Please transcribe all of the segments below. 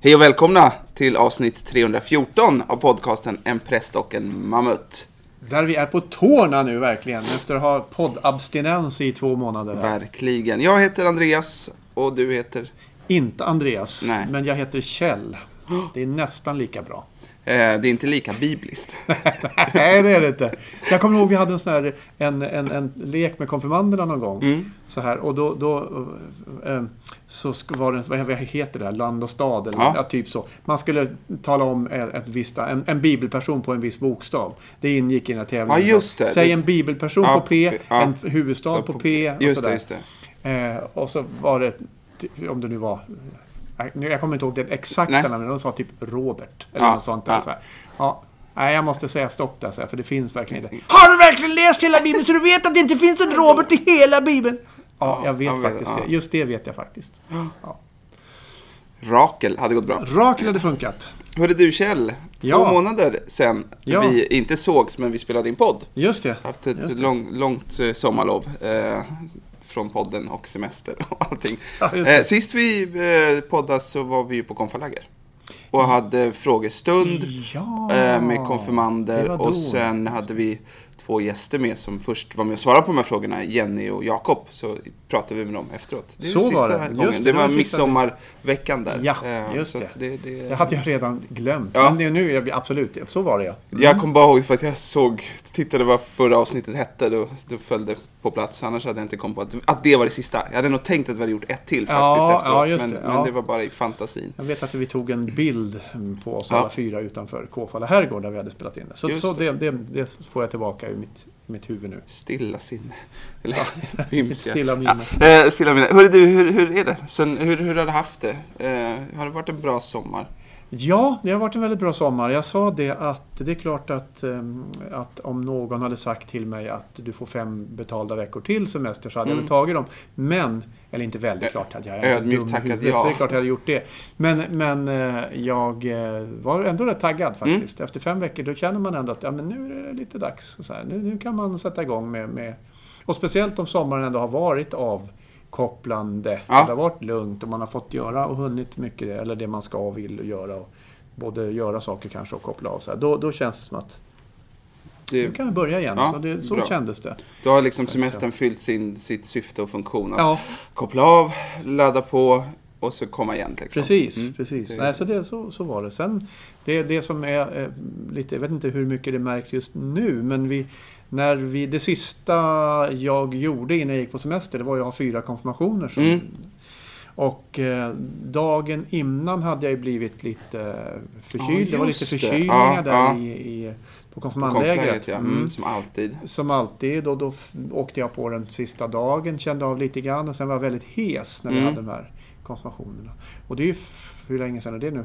Hej och välkomna till avsnitt 314 av podcasten En präst och en mammut. Där vi är på tårna nu verkligen, efter att ha poddabstinens i 2 månader. Verkligen. Jag heter Andreas och du heter? Inte Andreas, Nej. Men jag heter Kjell. Det är nästan lika bra. Det är inte lika bibliskt. Nej, det är det inte. Jag kommer ihåg vi hade en sån här en lek med konfirmanderna någon gång. Så här, och då så var det, vad heter det, land och stad eller ja, typ så. Man skulle tala om en bibelperson på en viss bokstav. Det ingick i den här tävlingen. Ja, just det. Säg en bibelperson på P, en huvudstad så på P och just sådär. Just det. Och så var det, om det nu var, jag kommer inte ihåg det exakta namnet, de sa typ Robert eller något sånt där. Så här. Ja. Nej, jag måste säga stopp där, för det finns verkligen inte. Har du verkligen läst hela Bibeln så du vet att det inte finns en Robert i hela Bibeln? Ja, jag vet faktiskt det. Just det vet jag faktiskt. Ja. Rakel hade gått bra. Rakel hade funkat. Hörde du Kjell, 2 månader sen vi inte sågs men vi spelade in podd. Just det. Haft ett långt sommarlov från podden och semester och allting. Ja, sist vi poddade så var vi på konfaläger. Och hade frågestund med konfirmander. Och sen hade vi 2 gäster med som först var med och svarade på de här frågorna. Jenny och Jakob. Så pratade vi med dem efteråt. Det är så var det. Just det var midsommarveckan där. Ja, just det hade jag redan glömt. Ja. Men nu, absolut, så var det ja. Jag kom bara ihåg för att jag tittade vad förra avsnittet hette. Då föll det på plats. Annars hade jag inte kommit på att det var det sista. Jag hade nog tänkt att vi hade gjort ett till faktiskt efteråt. Men det var bara i fantasin. Jag vet att vi tog en bild på oss alla 4 utanför Kåfalla herrgård där vi hade spelat in det. Så det får jag tillbaka i mitt huvud nu. Stilla sinne. Stilla minne. Stilla minne. Hörru du, hur är det? Sen, hur har du haft det? Har det varit en bra sommar? Ja, det har varit en väldigt bra sommar. Jag sa det att det är klart att om någon hade sagt till mig att du får 5 betalda veckor till semester så hade jag väl tagit dem. Men, eller inte väldigt klart hade jag ödmjukt tackat ja. Så det är klart jag hade gjort det. Men jag var ändå rätt taggad faktiskt. Efter 5 veckor då känner man ändå att men nu är det lite dags. Så här, nu kan man sätta igång med och speciellt om sommaren ändå har varit kopplande. Det har varit lugnt och man har fått göra och hunnit mycket eller det man ska och vill göra och både göra saker kanske och koppla av så här. Då känns det som att nu kan vi börja igen. Så kändes det. Då har liksom semestern fyllt sitt syfte och funktion att koppla av, ladda på och så komma igen liksom. Precis. Nej, så var det. Sen det som är lite, jag vet inte hur mycket det märks just nu, men det sista jag gjorde innan jag gick på semester, det var att ha 4 konfirmationer. Och dagen innan hade jag blivit lite förkyld. Det var lite förkylningar där på konfirmandlägret. Som alltid. Och då åkte jag på den sista dagen, kände av lite grann och sen var jag väldigt hes när vi hade de här konfirmationerna. Och det är ju hur länge sedan är det nu?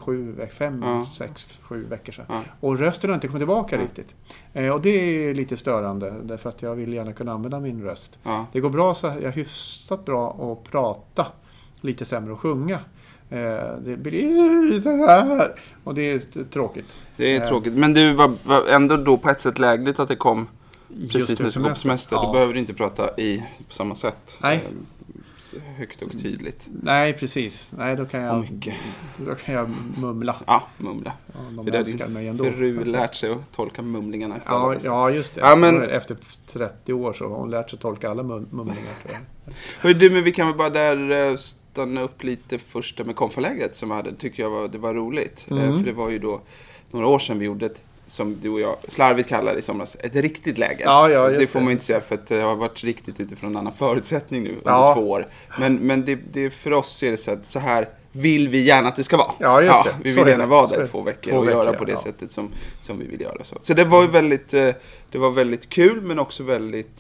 7 veckor sedan. Och rösten har inte kommit tillbaka riktigt. Och det är lite störande därför att jag vill gärna kunna använda min röst. Det går bra, så jag är hyfsat bra att prata, lite sämre att sjunga. Det blir så här. Och det är tråkigt. Det är tråkigt. Men du var ändå då på ett sätt lägligt att det kom precis när du kom på semester. Då behöver du inte prata på samma sätt. Nej. Högt och tydligt. Nej, precis. Nej, då kan jag mumla. Ja, mumla. De älskar mig ändå. Fru lärt sig att tolka mumlingarna efter ja, just det. Efter 30 år så har hon lärt sig att tolka alla mumlingar. Men vi kan väl bara där stanna upp lite första med konfalägret som tycker jag det var roligt. För det var ju då några år sedan vi gjorde som du och jag slarvigt kallar i somras, ett riktigt läger. Alltså, det får man inte säga för att det har varit riktigt utifrån en annan förutsättning nu under 2 år. Men det för oss är det så här vill vi gärna att det ska vara. Vi vill gärna vara där 2 veckor och göra på det sättet som vi vill göra. Så det var ju väldigt kul men också väldigt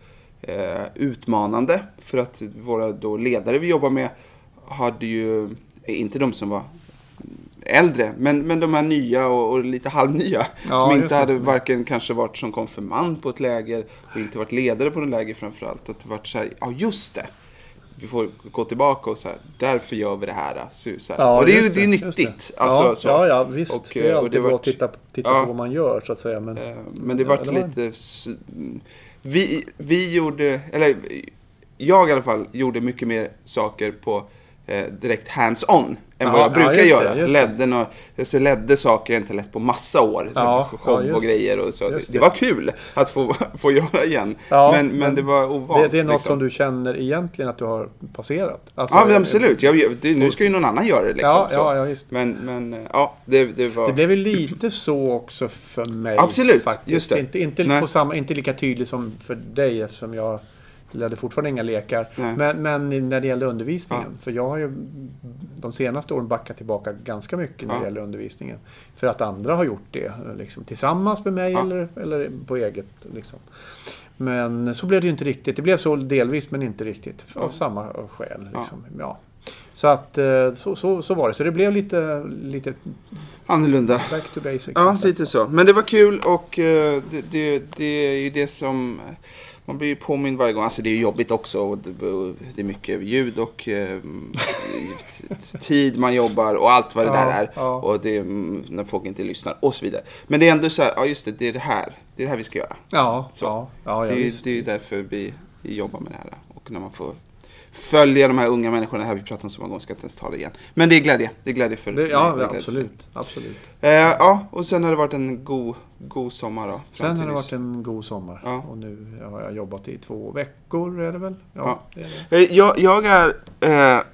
utmanande för att våra då ledare vi jobbar med hade ju, inte de som var äldre, men de här nya och lite halvnya som inte hade varken kanske varit som konfirmand på ett läger och inte varit ledare på en läger framförallt. Att det varit så här, just det. Vi får gå tillbaka och så här, därför gör vi det här. Och det är ju nyttigt. Alltså, ja, visst. Och, det är alltid bra att titta på vad man gör så att säga. Men det vart lite... Vi gjorde, eller jag i alla fall gjorde mycket mer saker på direkt hands-on än vad jag brukar göra. Ledde saker jag inte lett på massa år. Show och grejer och så. Det var kul att få göra igen. Ja, men det var ovant. Det är något som du känner egentligen att du har passerat. Alltså, ja, men absolut. Nu ska ju någon annan göra det. Liksom, ja, just. Men det var... Det blev ju lite så också för mig. Absolut, faktiskt. Just det. Inte lika tydligt som för dig, eftersom jag ledde fortfarande inga lekar. Men när det gäller undervisningen. För jag har ju de senaste åren backat tillbaka ganska mycket när det gäller undervisningen. För att andra har gjort det liksom, tillsammans med mig eller på eget. Liksom. Men så blev det ju inte riktigt. Det blev så delvis men inte riktigt. Av samma skäl. Liksom. Ja. Så att så var det. Så det blev lite annorlunda. Back to basics. Ja, lite så. Men det var kul och det är ju det som... Man blir ju påmind varje gång. Alltså det är ju jobbigt också. Och det är mycket ljud och tid man jobbar och allt vad det där är. Ja. Och det är när folk inte lyssnar och så vidare. Men det är ändå så här, ja just det är det här vi ska göra. Ja, så. Ja, det är därför vi jobbar med det här. Och när man får följa de här unga människorna här vi pratar om så många gånger, ska jag inte ens ta det igen. Men det är glädje. Det är glädje för det. Ja, absolut. Och sen har det varit en god sommar då. Sen har det varit en god sommar. Ja. Och nu har jag jobbat i 2 veckor, är det väl? Ja. Det är det.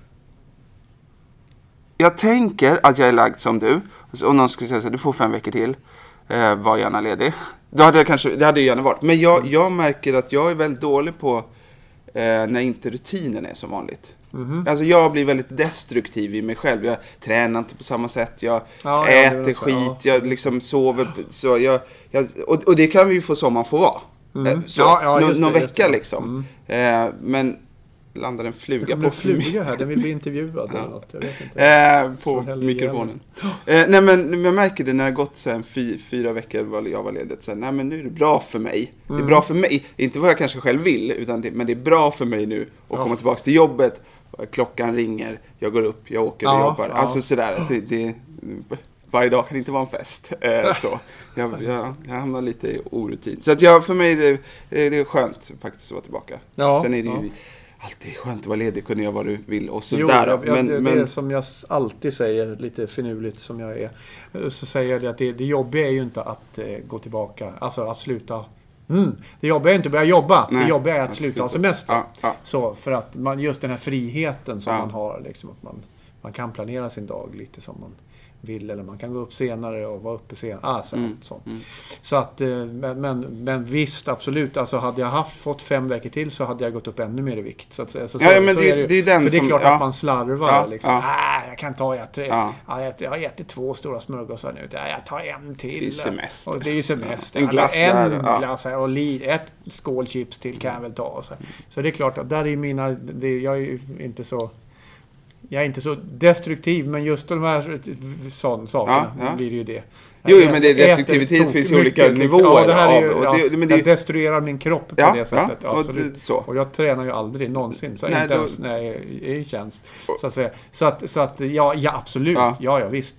Jag tänker att jag är lagd som du. Om någon skulle säga så här, du får 5 veckor till. Var gärna ledig. Det hade jag gärna varit. Men jag märker att jag är väldigt dålig på när inte rutinen är som vanligt. Alltså jag blir väldigt destruktiv i mig själv. Jag tränar inte på samma sätt. Jag äter skit. Jag liksom sover. Så och det kan vi ju få som man får vara. Någon vecka liksom. Men landar en fluga på fluga här. Den vill bli intervjuad eller något. Jag vet inte. På mikrofonen. Nej men jag märker det när det har gått sen 4 veckor jag var ledig. Så nej men nu är det bra för mig. Det är bra för mig. Inte vad jag kanske själv vill. Men det är bra för mig nu. Att komma tillbaka till jobbet. Klockan ringer. Jag går upp. Jag åker och jobbar. Alltså sådär. Varje dag kan inte vara en fest. Så. Jag hamnar lite i orutin. Så att för mig det är skönt faktiskt att vara tillbaka. Sen är det ju alltid skönt att vara ledig, kunna göra vad du vill och sådär. Det är som jag alltid säger, lite finurligt som jag är, så säger jag det att det jobbiga är ju inte att gå tillbaka, alltså att sluta. Det jobbiga är inte att börja jobba. Nej, det jobbiga är att sluta ha semester. Så för att just den här friheten som man har, liksom, att man kan planera sin dag lite som man vill, eller man kan gå upp senare och vara uppe senare. Så att, men visst, absolut. Alltså hade jag fått 5 veckor till så hade jag gått upp ännu mer i vikt. Så att säga. Men det är den för det är klart att man slarvar. Liksom. Jag kan ta jag har ätit 2 stora smörgåsar nu. Jag tar en till. Det är semester. Och det är ju semester. En glass en glass här, och ett skål chips till kan jag väl ta. Så det är klart att där är jag är ju inte så... Jag är inte så destruktiv, men just de här sakerna blir det ju det. Men det destruktivitet finns ju olika nivåer. Jag destruerar min kropp på det sättet. Absolut. Och jag tränar ju aldrig någonsin. Så inte ens när jag är i tjänst. Så att absolut. Ja, visst.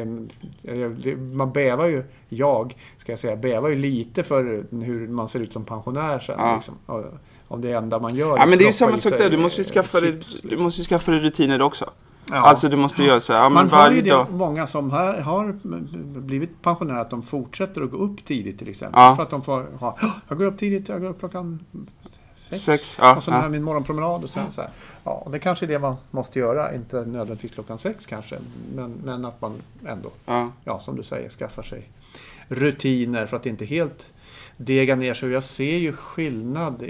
Man bävar ju, bävar ju lite för hur man ser ut som pensionär sen. Liksom. Om det enda man gör. Men det är ju samma sak där. Du måste ju skaffa dig rutiner också. Alltså du måste göra så här. Man har ju det många som har blivit pensionärer att de fortsätter att gå upp tidigt till exempel. För att de får jag går upp tidigt, jag går upp klockan 6. Och så har min morgonpromenad och sen så här. Och det kanske är det man måste göra. Inte nödvändigtvis klockan 6 kanske. Men att man ändå, som du säger, skaffar sig rutiner för att inte helt dega ner sig. Jag ser ju skillnad.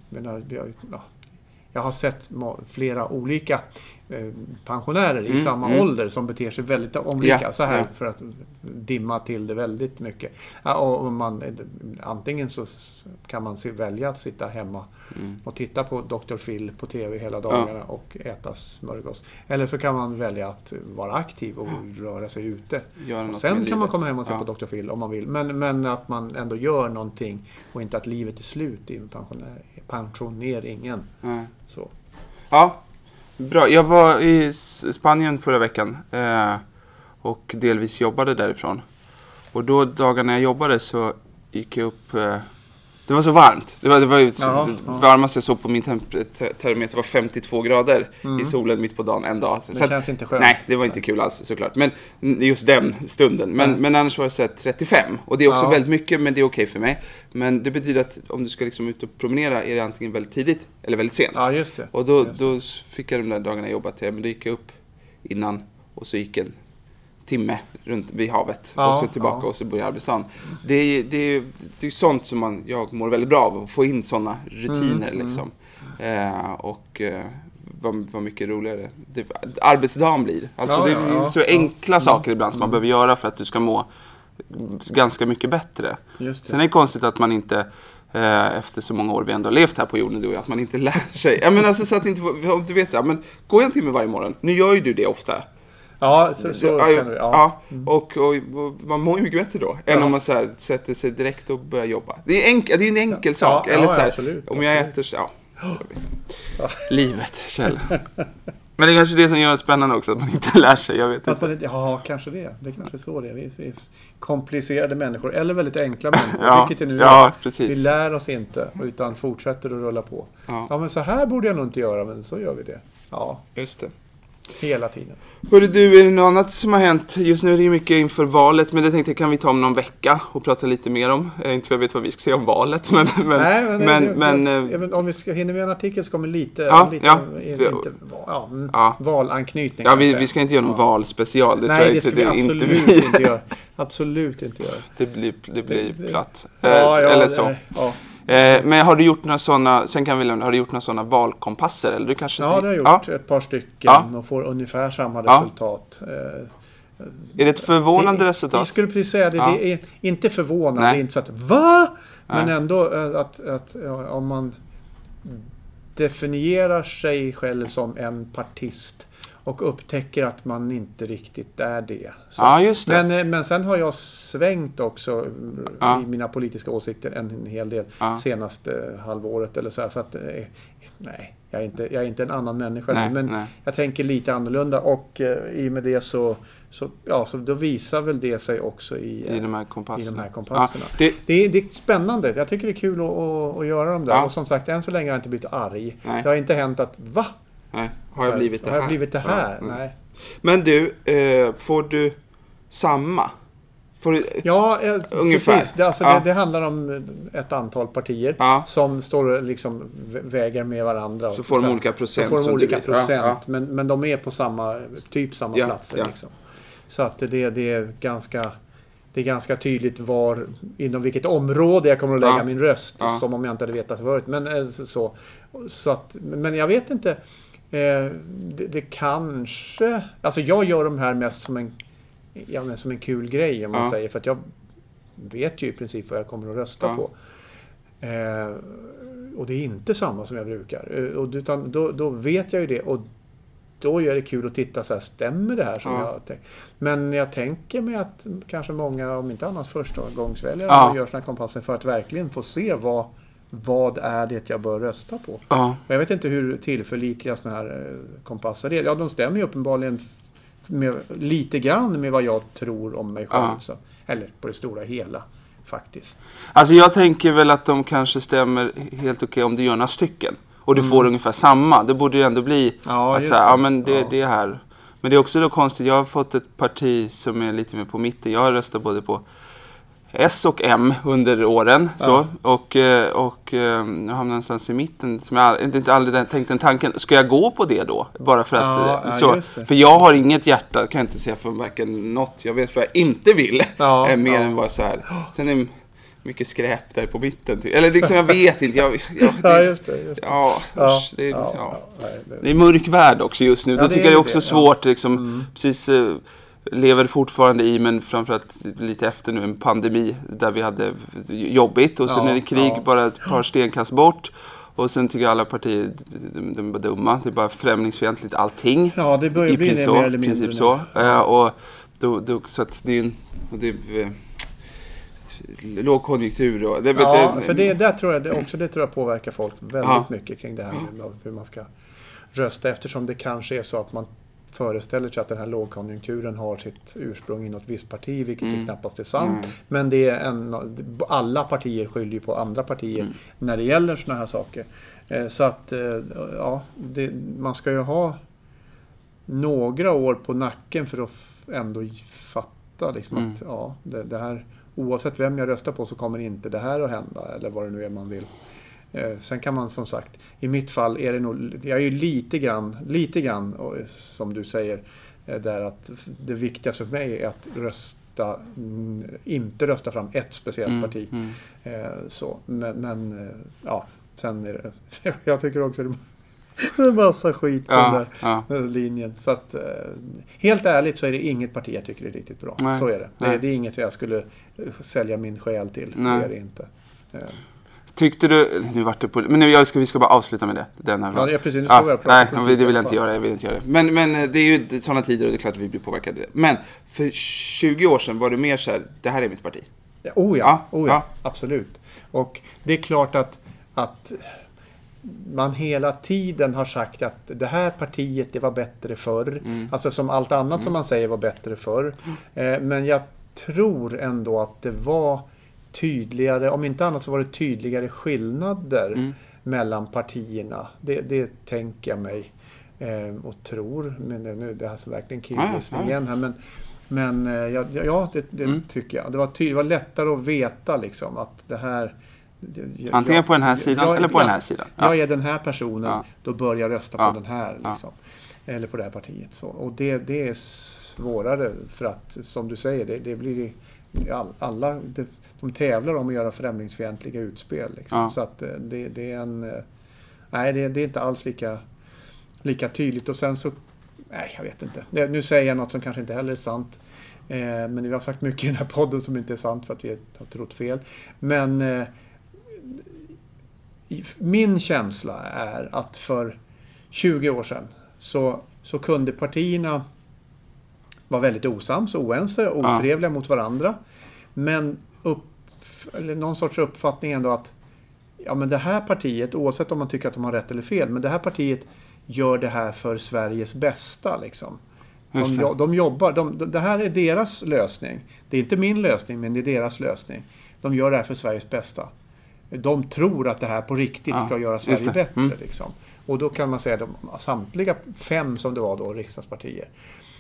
Jag har sett flera olika pensionärer i samma ålder som beter sig väldigt olika så här för att dimma till det väldigt mycket. Och antingen så kan man välja att sitta hemma och titta på Dr. Phil på tv hela dagarna och äta smörgås. Eller så kan man välja att vara aktiv och röra sig ute. Och sen kan man komma hem och se på Dr. Phil om man vill. Men att man ändå gör någonting och inte att livet är slut i pensioneringen. Så. Ja, bra. Jag var i Spanien förra veckan och delvis jobbade därifrån. Och då dagarna jag jobbade så gick jag upp Det var så varmt. Det var ju varmaste jag såg på min termometer var 52 grader i solen mitt på dagen en dag. Det känns inte skönt. Nej, det var inte kul alls såklart. Men just den stunden. Men annars var det så här 35. Och det är också väldigt mycket, men det är okej för mig. Men det betyder att om du ska liksom ut och promenera är det antingen väldigt tidigt eller väldigt sent. Ja, just det. Och då fick jag de där dagarna jobba till. Men då gick jag upp innan och så gick en timme runt vid havet och så tillbaka och så börjar arbetsdagen. Det är sånt som jag mår väldigt bra av, att få in såna rutiner liksom. Vad mycket roligare arbetsdagen blir. Alltså det är så enkla saker ibland som man behöver göra för att du ska må ganska mycket bättre. Sen är det konstigt att man inte efter så många år vi ändå har levt här på jorden då, att man inte lär sig. Ja, men alltså så att inte du vet så här, men går jag en timme varje morgon. Nu gör ju du det ofta. Ja, så kan du. Ja. Och man mår ju mycket bättre då än om man så här, sätter sig direkt och börjar jobba. Det är en enkel sak. Eller så här, absolut, om jag äter så livet, Kjell. Men det är kanske det som gör det spännande också, att man inte lär sig, jag vet inte. Ja, kanske det. Det är kanske så det är. Vi är komplicerade människor, eller väldigt enkla människor. Vilket det nu är. Precis. Vi lär oss inte, utan fortsätter att rulla på. Ja, men så här borde jag nog inte göra, men så gör vi det. Ja, just det. Hela tiden. Hörru du, är det något annat som har hänt? Just nu är det ju mycket inför valet, men det tänkte jag kan vi ta om någon vecka och prata lite mer om. Inte för jag vet vad vi ska säga om valet, men om vi ska hinna med en artikel så kommer lite valanknytning. Ja, vi ska inte göra någon valspecial. Det ska vi absolut inte göra. Absolut inte göra. Det blir platt. Eller så. Men har du gjort några sådana, sen kan vi lämna, har du gjort några sådana valkompasser? Eller du kanske det har jag gjort ett par stycken och får ungefär samma resultat. Är det ett förvånande resultat? Jag skulle precis säga det är inte förvånande, det är inte så att va? Men ändå att om man definierar sig själv som en partist och upptäcker att man inte riktigt är det. Så. Just det. Men sen har jag svängt också i mina politiska åsikter en hel del senaste halvåret eller så här. Så att nej, jag är inte en annan människa. Men jag tänker lite annorlunda och i och med det så då visar väl det sig också i de här kompasserna. Det är spännande. Jag tycker det är kul att göra dem där. Och som sagt, än så länge har jag inte blivit arg. Nej. Det har inte hänt att Nej, har jag blivit det här? Nej. Men du, får du samma? Ungefär. Precis. Det handlar om ett antal partier som står liksom väger med varandra. Så får de olika procent. Men de är på samma platser. Liksom. Så att det är ganska tydligt inom vilket område jag kommer att lägga min röst. Som om jag inte hade vetat förut. Men jag vet inte. Det kanske... Alltså jag gör de här mest som en kul grej om man säger. För att jag vet ju i princip vad jag kommer att rösta på. Och det är inte samma som jag brukar. Utan då vet jag ju det. Och då är det kul att titta så här, stämmer det här som jag tänkt? Men jag tänker mig att kanske många, om inte annars förstagångsväljare gör såna kompasser för att verkligen få se vad är det jag bör rösta på. Jag vet inte hur tillförlitliga såna här kompasser är. Ja, de stämmer ju uppenbarligen lite grann med vad jag tror om mig själv. Så. Eller på det stora hela, faktiskt. Alltså jag tänker väl att de kanske stämmer helt okej om du gör några stycken. Och du får ungefär samma. Det borde ju ändå bli det här. Men det är också då konstigt. Jag har fått ett parti som är lite mer på mitten. Jag har röstat både på S och M under åren. Så. Och jag hamnar någonstans i mitten. Som jag inte aldrig tänkt den tanken. Ska jag gå på det då? Bara för att... För jag har inget hjärta. Kan jag inte säga för varken något. Jag vet vad jag inte vill. Mer än vad så här. Sen är mycket skräp där på mitten. Eller liksom jag vet inte. Just det. Det är mörk värld också just nu. Då tycker jag det är också svårt. Liksom, precis lever fortfarande i, men framförallt lite efter nu en pandemi där vi hade jobbigt. Och sen är det krig bara ett par stenkast bort. Och sen tycker jag alla partier de är dumma. Det är bara främlingsfientligt allting. Ja, det börjar bli det mer eller mindre. Princip så. Och då, så att det är lågkonjunktur och för det tror jag påverkar folk väldigt mycket kring det här med hur man ska rösta, eftersom det kanske är så att man föreställer sig att den här lågkonjunkturen har sitt ursprung i något visst parti, vilket ju knappast är sant. Men det är alla partier skyller ju på andra partier när det gäller såna här saker. Så att ja, man ska ju ha några år på nacken för att ändå fatta liksom att ja, det här, oavsett vem jag röstar på så kommer inte det här att hända, eller vad det nu är man vill. Sen kan man som sagt, i mitt fall är det nog, jag är ju lite grann som du säger där, att det viktigaste för mig är att inte rösta fram ett speciellt parti. Så, men ja, sen är det, jag tycker också det är en massa skit på den där linjen. Så att helt ärligt så är det inget parti jag tycker är riktigt bra. Nej. Så är det. Det är inget jag skulle sälja min själ till. Nej. Det är det inte. Tyckte du, nu vart det på, men nu vi ska bara avsluta med det. Den här ja, precis. Nu ska vi nej, det vill jag inte göra. Men det är ju sådana tider och det är klart att vi blir påverkade. Men för 20 år sedan var det mer så här, det här är mitt parti. Ja, absolut. Och det är klart att man hela tiden har sagt att det här partiet, det var bättre förr. Alltså som allt annat som man säger var bättre förr. Men jag tror ändå att det var tydligare, om inte annat så var det tydligare skillnader mellan partierna. Det tänker jag mig och tror. Men det här så verkligen killgissning igen här. Men det tycker jag. Det var lättare att veta liksom att det här... Antingen på den här sidan eller på den här sidan. Jag är den här personen, då börjar jag rösta på den här liksom. Eller på det här partiet. Så. Och det är svårare för att, som du säger, det blir alla... De tävlar om att göra främlingsfientliga utspel. Liksom. Så att det är en... Nej, det är inte alls lika tydligt. Och sen så... Nej, jag vet inte. Nu säger jag något som kanske inte heller är sant. Men vi har sagt mycket i den här podden som inte är sant för att vi har trott fel. Men min känsla är att för 20 år sedan så kunde partierna vara väldigt osams, oense, otrevliga mot varandra. Men någon sorts uppfattning ändå att ja, men det här partiet, oavsett om man tycker att de har rätt eller fel, men det här partiet gör det här för Sveriges bästa liksom. De jobbar, det här är deras lösning. Det är inte min lösning, men det är deras lösning. De gör det här för Sveriges bästa. De tror att det här på riktigt ska göra Sverige bättre liksom. Och då kan man säga att samtliga 5 som det var då, riksdagspartier.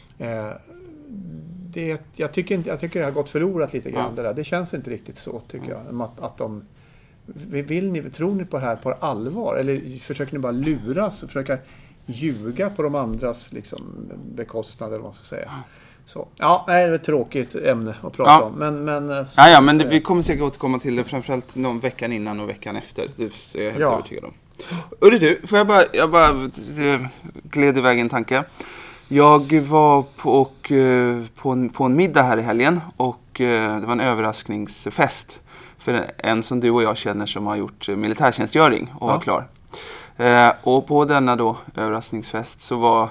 Jag tycker det har gått förlorat lite grann det där. Det känns inte riktigt så tycker jag. Att de tror ni på det här på allvar? Eller försöker ni bara luras och försöka ljuga på de andras liksom, bekostnader eller vad man ska säga. Så, ja, det är ett tråkigt ämne att prata om. Men vi kommer säkert återkomma till det framförallt någon veckan innan och veckan efter. Det är jag helt övertygad om. Urre du, får jag bara gled iväg en tanke. Jag var på en middag här i helgen och det var en överraskningsfest för en som du och jag känner som har gjort militärtjänstgöring och var klar. Och på denna då överraskningsfest så var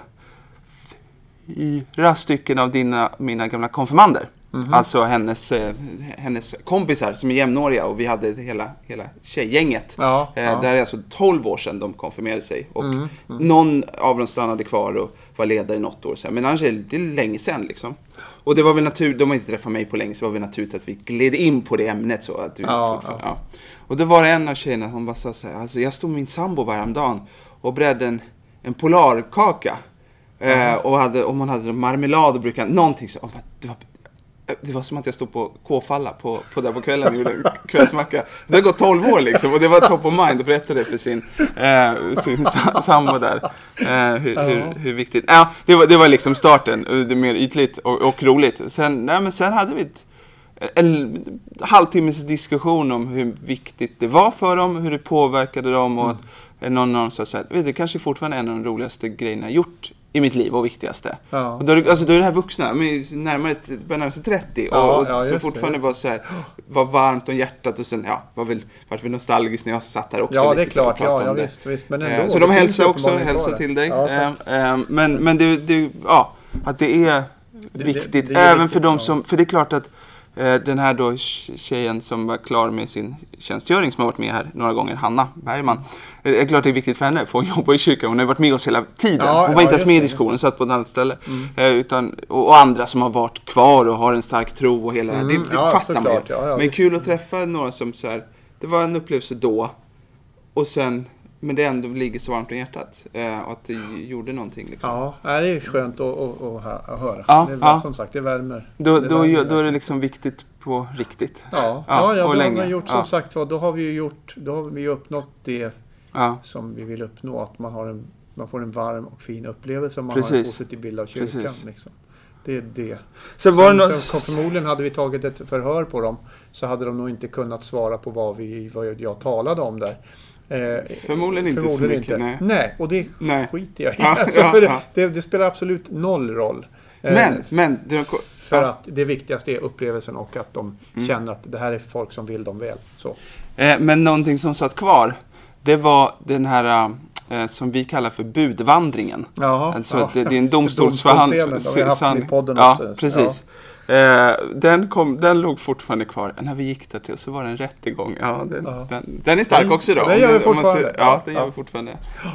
4 stycken av mina gamla konfirmander. Alltså hennes kompisar som är jämnåriga och vi hade hela tjejgänget. Där är alltså 12 år sedan de konfirmerade sig och någon av dem stannade kvar och var ledare i något år sedan. Men annars är det länge sedan liksom. Och det var väl naturligt, de har inte träffat mig på länge, så var det naturligt att vi gled in på det ämnet så att Och då var det en av tjejerna, hon bara sa så här, alltså jag stod med min sambo häromdagen och bredde en polarkaka. Om man hade marmelad och brukade någonting så det var som att jag stod på K-falla på där på kvällen och gjorde kvällsmacka. Det har gått 12 år liksom och det var top of mind att berätta det för sin sambo där. Hur viktigt. Ja, det var liksom starten. Det är mer ytligt och roligt. Sen hade vi en halvtimmes diskussion om hur viktigt det var för dem, hur det påverkade dem och att någon av dem sa så här, det kanske fortfarande är en av de roligaste grejerna jag gjort i mitt liv och viktigaste. Och då är det här vuxna, närmare 30 och så fortfarande var så här, var varmt om hjärtat och sen var väl nostalgiskt när jag satt här också. Ja, det är klart. Ja, visst. Men ändå, så de hälsar till dig. Men att det är viktigt även för dem som, för det är klart att Den här då tjejen som var klar med sin tjänstgöring, som har varit med här några gånger, Hanna Bergman. Det är klart det är viktigt för henne, för hon jobbar i kyrkan. Hon har varit med oss hela tiden. Hon var inte ens med i diskussionen, satt på ett annat ställe. Och andra som har varit kvar och har en stark tro och hela det här. Det fattar man ju. Men kul att träffa några som så här, det var en upplevelse då. Och sen, men det ändå ligger så varmt om hjärtat. Och att det gjorde någonting liksom. Ja, det är skönt att höra. Ja, som sagt, det värmer. Då är det liksom viktigt på riktigt. Ja, då länge. Har vi gjort, som sagt, då har vi uppnått det som vi vill uppnå. Att man får en varm och fin upplevelse. Man har en positiv bild av kyrkan. Liksom. Det är det. Så förmodligen hade vi tagit ett förhör på dem, så hade de nog inte kunnat svara på vad jag talade om där. Förmodligen inte så mycket. Nej, och det skiter jag i. Det spelar absolut noll roll. Men för att det viktigaste är upplevelsen och att de känner att det här är folk som vill dem väl. Så. Men någonting som satt kvar, det var den här som vi kallar för budvandringen. Alltså det är en domstolsförhandling. Vi har haft i podden också. Precis. Den låg fortfarande kvar. När vi gick där till så var det en rättegång. Den är stark också då. Den gör vi fortfarande. Den gör vi fortfarande.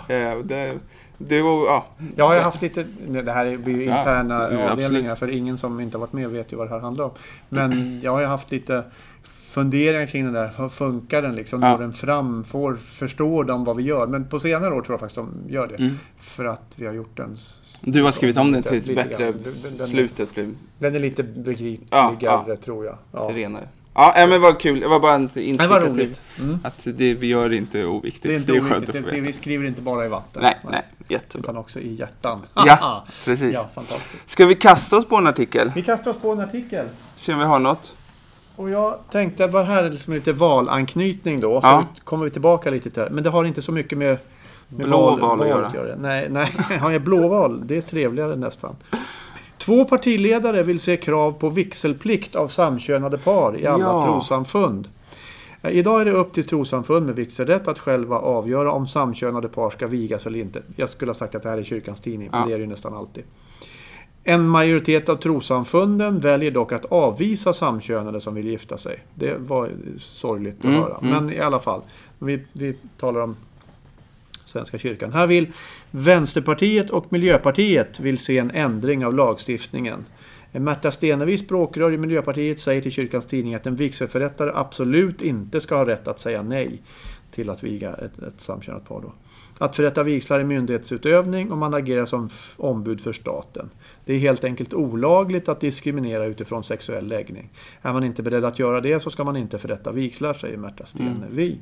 Jag har haft lite, det här blir ju interna avdelningar, för ingen som inte har varit med vet ju vad det här handlar om. Men jag har haft lite funderingar kring den där. Hur funkar den liksom? Når den fram? Förstår de vad vi gör? Men på senare år tror jag faktiskt de gör det. För att vi har gjort den. Du har skrivit om den till ett bättre slutet. Den är lite begripligare tror jag. Till renare. Ja, men vad kul. Det var bara en indikativ. Att vi gör det inte oviktigt. Det är skönt att få veta. Vi skriver inte bara i vatten. Nej, jättebra. Utan också i hjärtan. Ja, precis. Ja, fantastiskt. Ska vi kasta oss på en artikel? Vi kastar oss på en artikel. Se om vi har något. Och jag tänkte att det här är liksom lite valanknytning då. Så kommer vi tillbaka lite till det. Men det har inte så mycket med blåval att göra. Nej, har jag blåval? Det är trevligare nästan. 2 partiledare vill se krav på vigselplikt av samkönade par i alla trossamfund. Idag är det upp till trossamfund med vigselrätt att själva avgöra om samkönade par ska vigas eller inte. Jag skulle ha sagt att det här är kyrkans tidning, för det är det ju nästan alltid. En majoritet av trossamfunden väljer dock att avvisa samkönade som vill gifta sig. Det var sorgligt att höra. Men i alla fall, vi talar om Svenska kyrkan. Här vill Vänsterpartiet och Miljöpartiet vill se en ändring av lagstiftningen. Märta Stenevi, språkrör i Miljöpartiet, säger till kyrkans tidning att en vigselförrättare absolut inte ska ha rätt att säga nej till att viga ett samkönat par då. Att förrätta vigslar är myndighetsutövning och man agerar som ombud för staten. Det är helt enkelt olagligt att diskriminera utifrån sexuell läggning. Är man inte beredd att göra det så ska man inte förrätta vigslar, säger Märta Stenevi.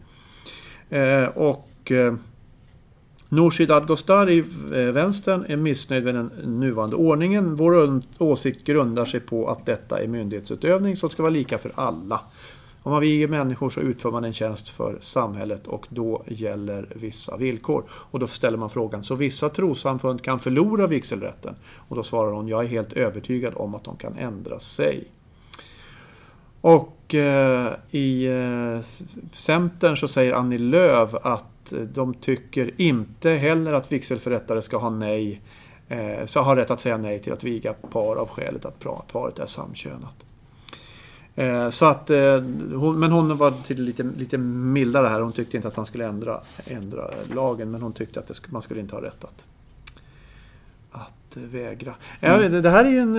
Nooshi Dadgostar i vänstern är missnöjd med den nuvarande ordningen. Vår åsikt grundar sig på att detta är myndighetsutövning som ska vara lika för alla. Om man viger människor så utför man en tjänst för samhället och då gäller vissa villkor. Och då ställer man frågan, så vissa trossamfund kan förlora vigselrätten? Och då svarar hon, jag är helt övertygad om att de kan ändra sig. Och i Centern så säger Annie Lööf att de tycker inte heller att vigselförrättare ska ha rätt att säga nej till att viga par av skälet att paret är samkönat. Så att, men hon var lite mildare här. Hon tyckte inte att man skulle ändra lagen, men hon tyckte att man skulle inte ha rätt att vägra. Det här är ju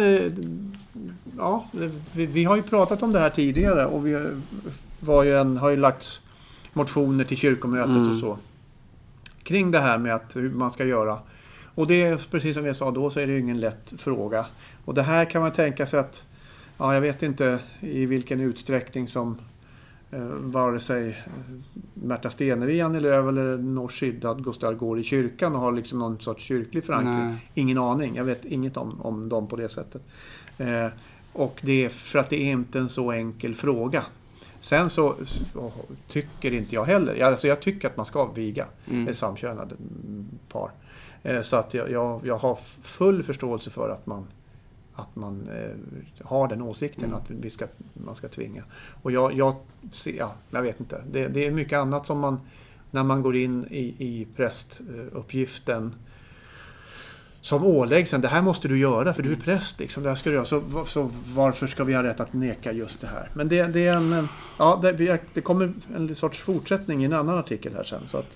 vi har ju pratat om det här tidigare och vi har ju lagt motioner till kyrkomötet och så kring det här med hur man ska göra. Och det är precis som jag sa då, så är det ju ingen lätt fråga. Och det här kan man tänka sig att jag vet inte i vilken utsträckning som vare sig Märta Stenevi, Annie Lööf eller Nooshi Dadgostar går i kyrkan och har liksom någon sorts kyrklig förankring. Nej. Ingen aning, jag vet inget om dem på det sättet. Och det är för att det är inte en så enkel fråga. Sen så tycker inte jag heller. Alltså jag tycker att man ska viga samkönade par. Så att jag har full förståelse för att man har den åsikten att man ska tvinga. Och jag vet inte. Det är mycket annat som när man går in i prästuppgiften som åläggs en, det här måste du göra för du är präst liksom, det här ska du göra. Så varför ska vi ha rätt att neka just det här? Men det är en, det kommer en sorts fortsättning i en annan artikel här sen. Så att,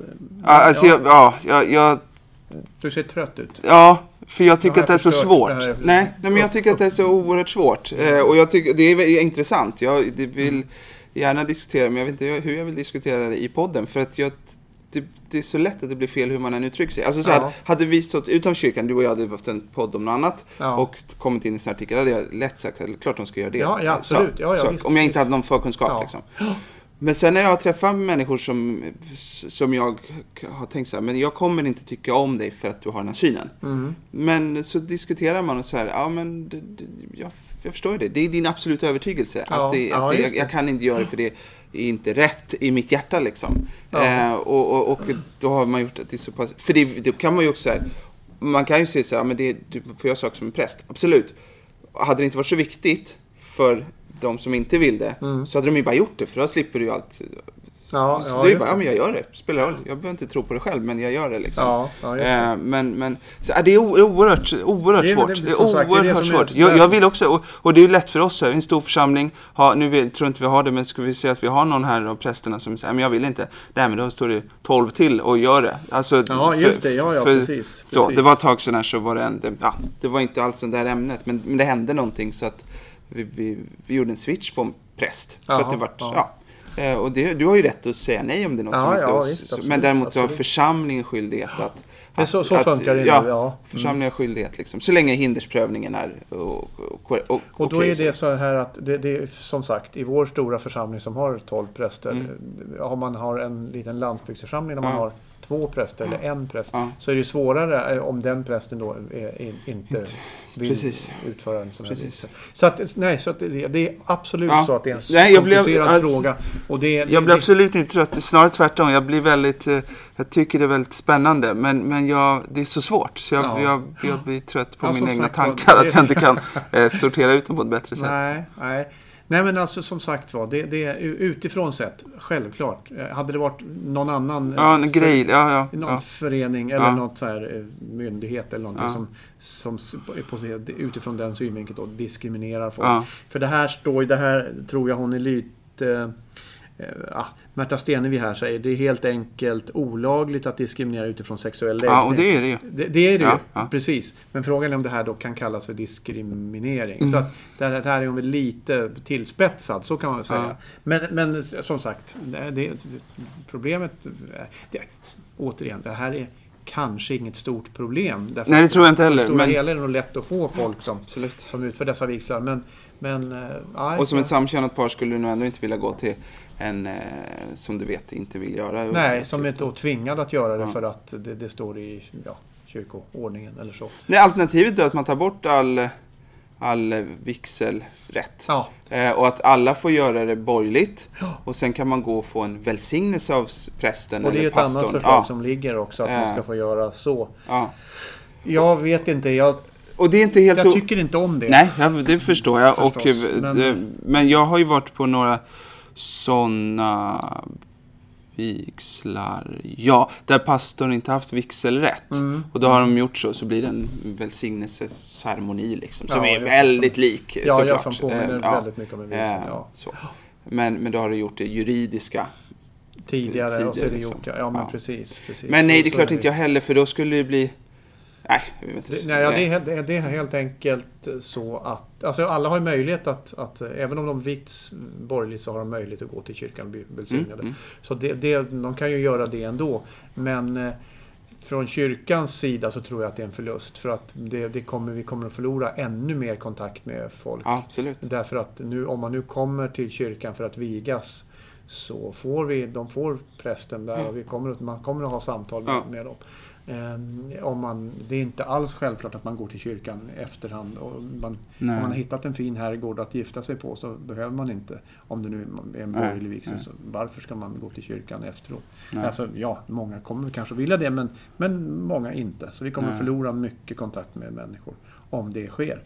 jag du ser trött ut. Ja, för jag tycker att det är så svårt. Nej, men jag tycker att det är så oerhört svårt. Och jag tycker det är intressant. Jag vill gärna diskutera, men jag vet inte hur jag vill diskutera det i podden. För att det är så lätt att det blir fel hur man än uttrycker sig. Alltså så här, hade vi stått utanför kyrkan, du och jag hade haft en podd om något annat och kommit in i en sån artikel, hade jag lätt sagt, klart de ska göra det. Ja, absolut. Så, visst, om jag inte hade någon förkunskap liksom. Men sen när jag träffar människor som jag har tänkt så här, men jag kommer inte tycka om dig för att du har den här synen. Men så diskuterar man och så här, men jag förstår det. Det är din absoluta övertygelse. Jag kan inte göra det för det är inte rätt i mitt hjärta liksom. Och då har man gjort det så pass. För det kan man ju också så här, man kan ju säga så här, men du får göra saker som en präst. Absolut. Hade det inte varit så viktigt för de som inte vill det, så hade de ju bara gjort det, för då slipper du ju allt. Så det är bara, men jag gör det. Spelar roll. Jag behöver inte tro på det själv, men jag gör det liksom. Men så det är oerhört svårt. Det är oerhört svårt. Jag vill också, och det är ju lätt för oss här, en stor församling. Nu tror inte vi har det, men ska vi säga att vi har någon här av prästerna som säger, men jag vill inte. Nej, men då står det 12 till och gör det. Alltså, just det. Precis. Så, det var ett tag sedan här, så var det var inte alls det där ämnet, men det hände någonting så att vi gjorde en switch på en präst. För att det vart, och du har ju rätt att säga nej om det är något som inte men däremot har församlingen skyldighet att så funkar det nu, församlingen har skyldighet liksom, så länge hindersprövningen är och då är det så här att det är som sagt i vår stora församling som har 12 präster, om man har en liten landsbygdsförsamling där man har 2 präster eller en präst, så är det svårare om den prästen då inte vill utföra en sån här vigsel. Så att det är absolut så att det är en komplicerad fråga. Och jag blir absolut inte trött, snarare tvärtom. Jag blir väldigt, jag tycker det är väldigt spännande, men det är så svårt. Så jag blir trött på mina egna tankar, att jag inte kan sortera ut dem på ett bättre sätt. Nej, men alltså som sagt var, det är utifrån sett, självklart. Hade det varit någon annan en grej, någon förening eller något så här myndighet eller någonting som utifrån den synvinkeln då diskriminerar folk. För det här tror jag hon är lite Märta Stenevi här säger, det är helt enkelt olagligt att diskriminera utifrån sexuell läggning. Ja, och det är det ju. Det är det ju, precis. Men frågan är om det här då kan kallas för diskriminering. Så att det här är väl lite tillspetsad, så kan man väl säga. Men som sagt, problemet, återigen, det här är kanske inget stort problem. Nej, det tror jag inte heller. Men det är nog lätt att få folk som utför dessa vigslar. Och som ett samkönat par skulle du nog ändå inte vilja gå till en som du vet inte vill göra. Nej, som är då tvingad att göra det för att det står i kyrkoordningen eller så. Nej, alternativet är att man tar bort all vigselrätt. Och att alla får göra det borgerligt. Och sen kan man gå och få en välsignelse av prästen eller pastorn. Och det är ett annat förslag som ligger också, att man ska få göra så. Jag vet inte, och det är inte helt jag tycker inte om det. Nej, det förstår jag. Men jag har ju varit på några sådana vigslar. Där pastorn inte haft vigselrätt. Och då har de gjort så blir det en välsignelseceremoni liksom, som är väldigt lik. Ja, som påminner väldigt mycket om en vigsel. Så. Men då har du gjort det juridiska tidigare och så är det liksom. gjort. Ja, men precis. Men nej, det är klart inte jag heller, för då skulle det bli... Nej, det är helt enkelt så att alltså alla har möjlighet att även om de vigts borgerligt så har de möjlighet att gå till kyrkan och bli välsignade. Så de kan ju göra det ändå. Men från kyrkans sida så tror jag att det är en förlust, för att vi kommer att förlora ännu mer kontakt med folk. Ja, absolut. Därför att om man nu kommer till kyrkan för att vigas, så får prästen där och man kommer att ha samtal med dem. Det är inte alls självklart att man går till kyrkan efterhand och om man har hittat en fin herrgård att gifta sig på, så behöver man inte, om det nu är en borgerlig vigsel, så varför ska man gå till kyrkan efteråt? Alltså, många kommer kanske vilja det, men många inte, så vi kommer att förlora mycket kontakt med människor om det sker.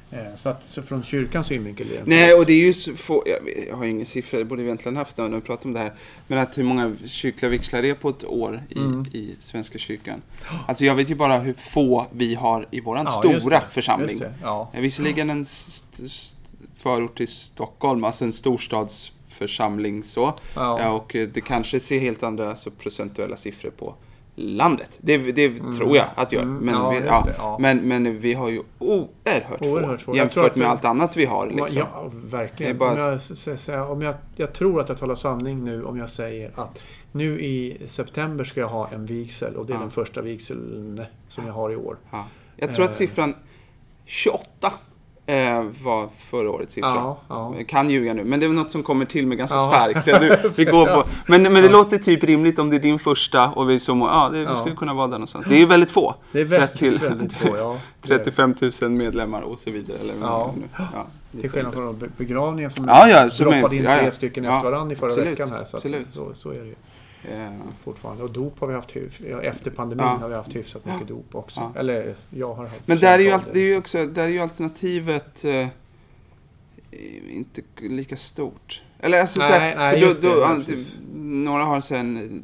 Så från kyrkans synvinkel är det. Nej, och det är ju jag har ingen siffra, det borde vi egentligen haft när vi pratar om det här. Men att hur många kyrkliga vigslar är på ett år i Svenska kyrkan. Alltså jag vet ju bara hur få vi har i våran stora församling. Visserligen en förort till Stockholm, alltså en storstadsförsamling så. Och det kanske ser helt andra procentuella siffror på landet. Det tror jag att gör. Men vi har ju oerhört få jämfört med allt annat vi har. Liksom. Ja, verkligen. Jag tror att jag talar sanning nu om jag säger att nu i september ska jag ha en vigsel och det är den första vigseln som jag har i år. Ja. Jag tror att siffran 28 var förra årets siffra. Jag kan ljuga nu, men det är något som kommer till med ganska starkt. Så vi går på. Men det låter typ rimligt om det är din första och vi vi skulle kunna vara där någonstans. Det är ju väldigt få. Det är väldigt få, 35 000 medlemmar och så vidare. Eller till skillnad från begravningen som droppade in 3 stycken efter varandra i förra veckan här. Så är det ju. Fortfarande. Och dop har vi haft efter pandemin har vi haft hyfsat mycket dop också. Eller jag har haft. Men där är ju alternativet inte lika stort. Eller alltså några har sen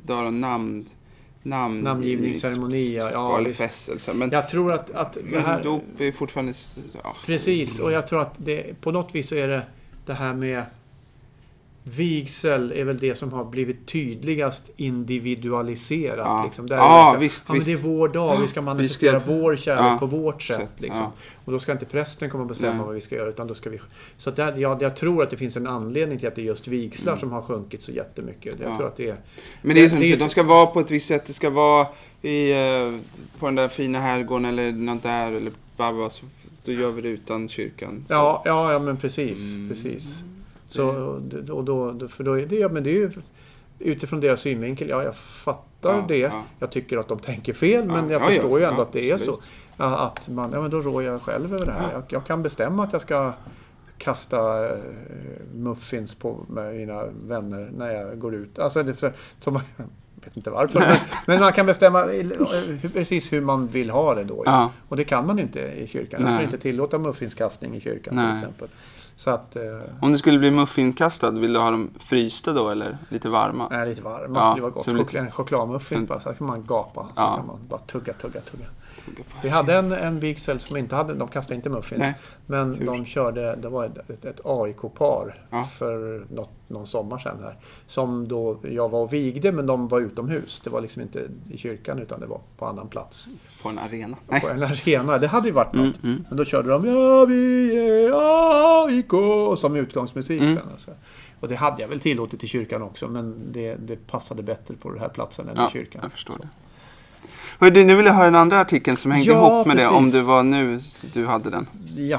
namngivningsceremoni fästelse, men jag tror att det här dop är fortfarande precis, och jag tror att det på något vis så är det här med vigsel är väl det som har blivit tydligast individualiserat. Liksom. Visst. Men det är vår dag, vi ska manifestera vår kärlek på vårt sätt. Liksom. Och då ska inte prästen komma och bestämma vad vi ska göra, utan då ska vi. Så att jag tror att det finns en anledning till att det är just vigslar som har sjunkit så jättemycket. Jag tror att det är. Men det är som du säger, de ska vara på ett visst sätt. Det ska vara på den där fina herrgården eller något där eller så då gör vi det utan kyrkan. Så. Ja, men precis. Så, och då, för då är det, men det är ju utifrån deras synvinkel, jag fattar det. Jag tycker att de tänker fel, men jag förstår ju ändå att det är så. Att man, men då rår jag själv över det här. Jag kan bestämma att jag ska kasta muffins på mina vänner när jag går ut. Alltså det som jag vet inte varför, men man kan bestämma precis hur man vill ha det då. Och det kan man inte i kyrkan. Jag skulle inte tillåta muffinskastning i kyrkan till exempel. Så att, om det skulle bli muffinkastad, vill du ha dem frysta då eller lite varma? Nej, lite varma. Det var gott. Chokladmuffins bara, så kan man gapa. Så kan man bara tugga. Vi hade en vigsel som inte hade, de kastade inte muffins. Men de körde, det var ett AIK-par för någon sommar sedan här. Som då jag var och vigde, men de var utomhus. Det var liksom inte i kyrkan utan det var på annan plats. På en arena? På en arena, det hade ju varit något. Men då körde de, vi är AIK som utgångsmusik sen alltså. Och det hade jag väl tillåtit i kyrkan också, men det passade bättre på den här platsen än i kyrkan. Jag förstår det. Hörde, nu vill jag höra den andra artikeln som hängde ihop med det, om det var nu du hade den. Ja,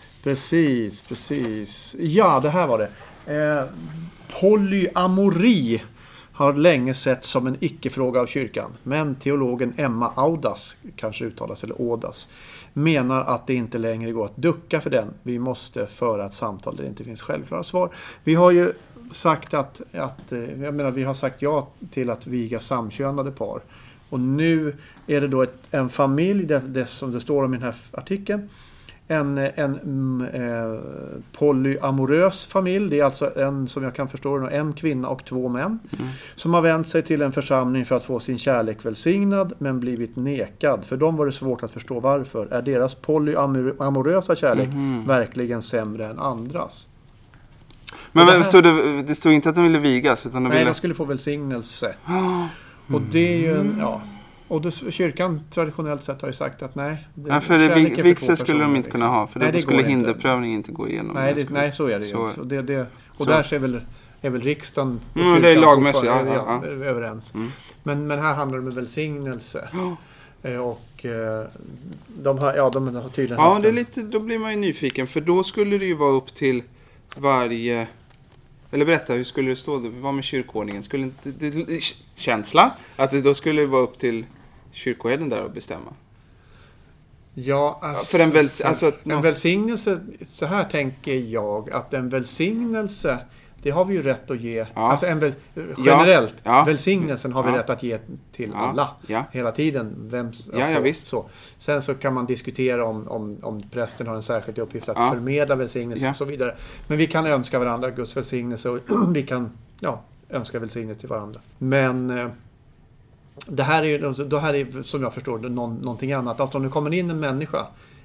precis. Ja, det här var det. Polyamori har länge sett som en icke-fråga av kyrkan. Men teologen Emma Audas, kanske uttalas eller Ådas, menar att det inte längre går att ducka för den. Vi måste föra ett samtal där det inte finns självklara svar. Vi har ju sagt vi har sagt ja till att viga samkönade par. Och nu är det då en familj, det som det står om i den här artikeln. En polyamorös familj. Det är alltså som jag kan förstå en kvinna och 2 män. Som har vänt sig till en församling för att få sin kärlek välsignad, men blivit nekad. För dem var det svårt att förstå varför. Är deras polyamorösa kärlek verkligen sämre än andras? Men det stod inte att de ville vigas, utan de skulle få välsignelse. Och det är ju och kyrkan traditionellt sett har ju sagt att nej. För vigsel skulle de inte kunna ha, för då skulle hinderprövning inte gå igenom. Nej, så är det ju också. Och där är väl riksdagen och det är lagmässigt överens. Men här handlar det om välsignelse. Och de har tydligen haft det är lite, då blir man ju nyfiken, för då skulle det ju vara upp till varje. Eller berätta, hur skulle det stå? Vad med kyrkoordningen? Skulle inte känsla att det då skulle vara upp till kyrkoherden där att bestämma? Ja, alltså, för en välsignelse, så här tänker jag, att en välsignelse det har vi ju rätt att ge. Alltså generellt, välsignelsen har vi rätt att ge till alla. Hela tiden. Visst. Så. Sen så kan man diskutera om prästen har en särskild uppgift att förmedla välsignelse och så vidare. Men vi kan önska varandra Guds välsignelse och vi kan önska välsignelse till varandra. Men det här är som jag förstår någonting annat. Att om det kommer in en människa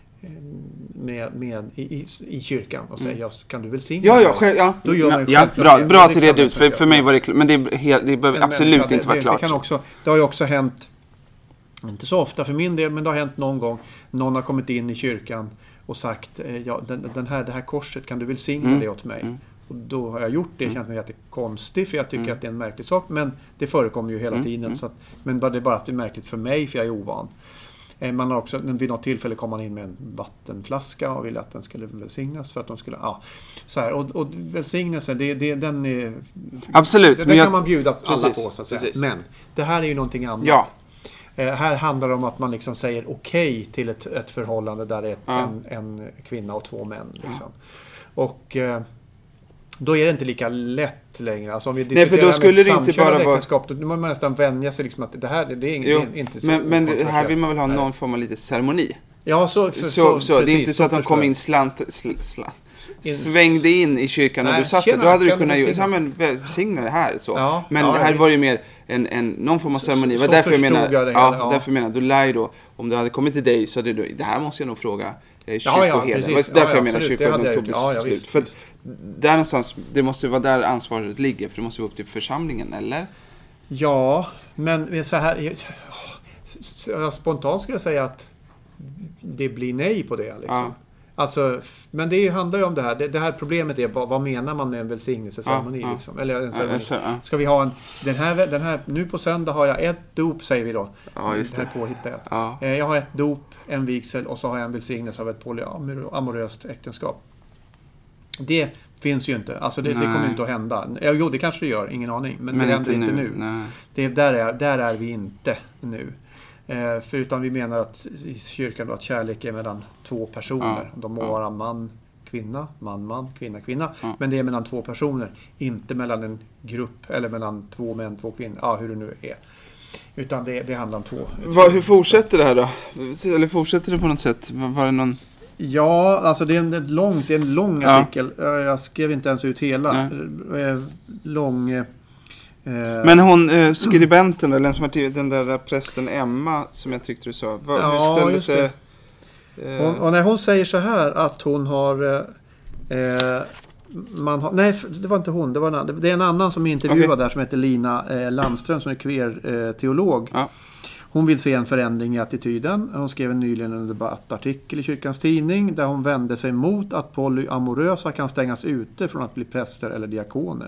i kyrkan och säger kan du välsigna då gör man ju bra till det ut för mig var det men det behöver absolut inte vara klart. Det har ju också hänt, inte så ofta för min del, men det har hänt någon gång, någon har kommit in i kyrkan och sagt det här korset, kan du välsigna det åt mig? Och då har jag gjort det, känt mig jättekonstigt för jag tycker att det är en märklig sak, men det förekommer ju hela tiden så att, men det är bara att det är märkligt för mig för jag är ovan. Man har också, vid något tillfälle kom man in med en vattenflaska och ville att den skulle välsignas för att de skulle, så här, och välsignelse, den är absolut, den kan man bjuda alla på så att säga. Men det här är ju någonting annat. Här handlar det om att man liksom säger okej till ett förhållande där det är en kvinna och 2 män liksom. Och då är det inte lika lätt längre. Alltså om vi diskuterar för då skulle det inte bara vara då måste man nästan vänja sig liksom att det här det är inte så. Men här vill man väl ha någon form av lite ceremoni. Ja, så precis, det är inte så att de kom in svängde in i kyrkan och du satt där. Då hade du kunnat göra välsigna det här så. Men här var det ju mer någon form av ceremoni. Det var därför jag menar därför menar du lär då om du hade kommit till dig så hade du det här måste jag nog fråga kyrkoherden. Därför jag menar kyrkoherden tog beslut. För där någonstans, det måste vara där ansvaret ligger. För det måste vara upp till församlingen, eller? Ja, men så här spontant skulle jag säga att det blir nej på det liksom. Alltså, men det handlar ju om det här. Det här problemet är vad menar man med en välsignelseceremoni liksom? Eller en ceremoni. Ska vi ha den här nu på söndag har jag ett dop säger vi då. Ja, just det. Här påhittat. Jag har ett dop, en vigsel och så har jag en välsignelse av ett polyamoröst äktenskap. Det finns ju inte. Alltså det kommer inte att hända. Jo, det kanske det gör, ingen aning. Men det händer inte nu. Där är vi inte nu. Förutom vi menar att i kyrkan då, att kärlek är mellan 2 personer. De må vara man, kvinna, man, kvinna. Men det är mellan 2 personer. Inte mellan en grupp eller mellan 2 män, 2 kvinnor. Ja, hur det nu är. Utan det handlar om 2. Hur fortsätter det här då? Eller fortsätter det på något sätt? Var det någon... Ja, alltså det är en lång artikel. Jag skrev inte ens ut hela. Lång... Men hon, skribenten eller den där prästen Emma som jag tyckte du sa, hur ställde sig... Hon säger så här att hon har... nej, det var inte hon, det är en annan som är intervjuad där som heter Lina Landström som är queer-teolog. Hon vill se en förändring i attityden. Hon skrev nyligen en debattartikel i Kyrkans tidning där hon vände sig mot att polyamorösa kan stängas ute från att bli präster eller diakoner.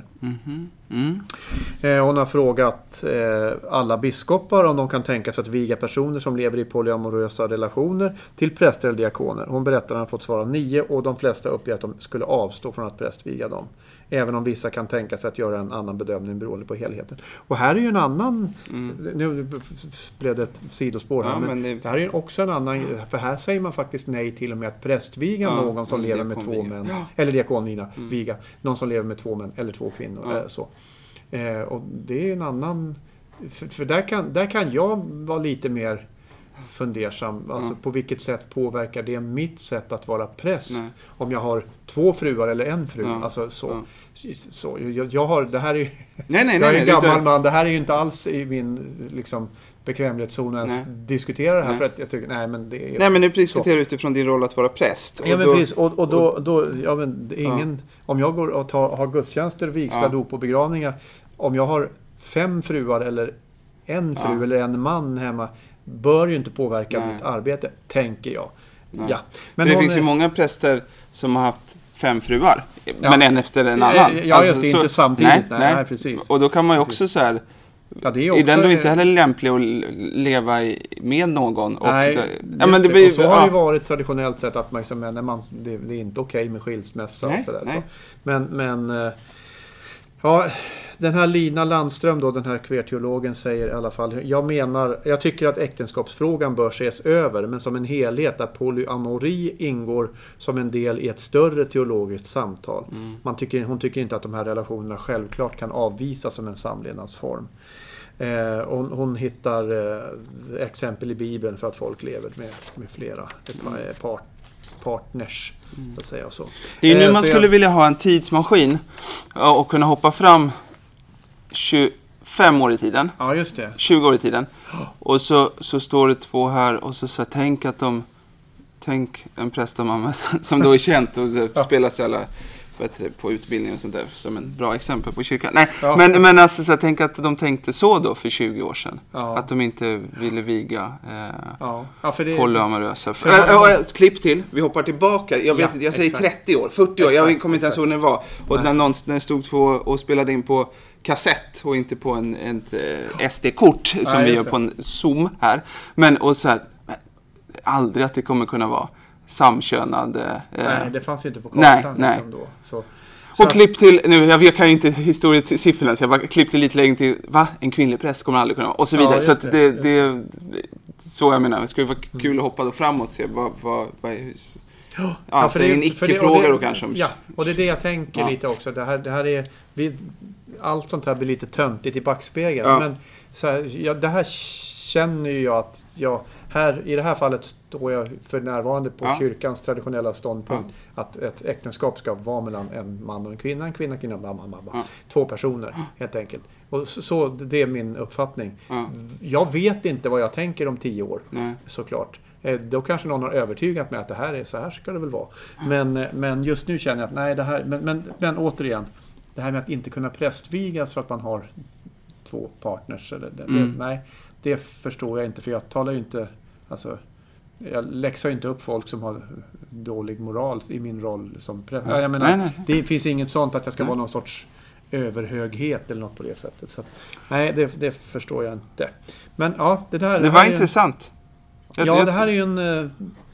Hon har frågat alla biskopar om de kan tänka sig att viga personer som lever i polyamorösa relationer till präster eller diakoner. Hon berättar att hon har fått svara 9 och de flesta uppger att de skulle avstå från att prästviga dem. Även om vissa kan tänka sig att göra en annan bedömning beroende på helheten. Och här är ju en annan... Nu blev det ett sidospår här. Men det här är ju också en annan... För här säger man faktiskt nej till och med att prästviga någon som lever med 2 män. Eller diakonviga. Viga. Någon som lever med 2 män eller 2 kvinnor. Så. Och det är en annan... För där kan jag vara lite mer fundersam. Alltså på vilket sätt påverkar det mitt sätt att vara präst? Om jag har 2 fruar eller en fru. Alltså så. Så jag har... Det här är ju... jag är en gammal man. Det här är ju inte alls i min liksom, bekvämlighetszon att ens diskutera det här. För att jag tycker... Nej, men nu diskuterar du utifrån din roll att vara präst. Ja, men precis. Och då ingen... Om jag går och har gudstjänster, vigslar, dop och begravningar. Om jag har 5 fruar eller en fru eller en man hemma bör ju inte påverka mitt arbete, tänker jag. Ja. Men det finns ju många präster som har haft 5 fruar, men en efter en annan. Ja, just det, inte samtidigt. Nej, precis. Och då kan man ju också så här... det är också, den då inte heller lämplig att leva med någon. Och nej, men det blir, och så har det ju varit traditionellt sett att det är inte okej med skilsmässa och sådär. Så. Men den här Lina Landström då, den här queer-teologen, säger i alla fall: jag tycker att äktenskapsfrågan bör ses över, men som en helhet där polyamori ingår som en del i ett större teologiskt samtal. Hon tycker inte att de här relationerna självklart kan avvisas som en samlevnadsform. Hon hittar exempel i Bibeln för att folk lever med flera partners, så att säga, och så. Det är nu man skulle vilja ha en tidsmaskin och kunna hoppa fram 25 år i tiden. Ja, just det. 20 år i tiden. Och så står det två här och så tänk en prästamamma som då är känt och spelas alla bättre på utbildning och sånt där, som en bra exempel på kyrkan. Nej, men alltså så tänk att de tänkte så då för 20 år sedan. Ja. Att de inte ville viga polyamorösa. Klipp till, vi hoppar tillbaka. Jag vet inte, jag säger 30 år, 40 år, jag kommer inte ens ihåg när det var. Och när det stod två och spelade in på kassett och inte på ett SD-kort som vi gör på en Zoom här. Men och så här, aldrig att det kommer kunna vara samkönade. Nej, det fanns ju inte på kartan liksom då. Så och klipp till, nu jag kan ju inte historiesiffrorna, så jag bara klippte lite längre till, en kvinnlig präst kommer aldrig kunna vara, och så vidare. Så att det så jag menar, det skulle vara kul att hoppa då framåt och se vad är för det är en icke-fråga då kanske. Ja, och det är det jag tänker lite också. Det här är, allt sånt här blir lite töntigt i backspegeln. Ja. Men så här, det här känner ju jag att i det här fallet står jag för närvarande på kyrkans traditionella ståndpunkt att ett äktenskap ska vara mellan en man och en kvinna, mamma. 2 personer helt enkelt. Och så det är min uppfattning. Jag vet inte vad jag tänker om 10 år, såklart. Då kanske någon har övertygat mig att det här är så här ska det väl vara. Men just nu känner jag att nej, det här, men återigen, det här med att inte kunna prästvigas för att man har 2 partners, nej, det förstår jag inte, för jag talar ju inte, alltså, jag läxar ju inte upp folk som har dålig moral i min roll som präst. Jag menar, nej. Det finns inget sånt att jag ska vara någon sorts överhöghet eller något på det sättet. Så, nej, det förstår jag inte. Men det var intressant. Det här är ju en...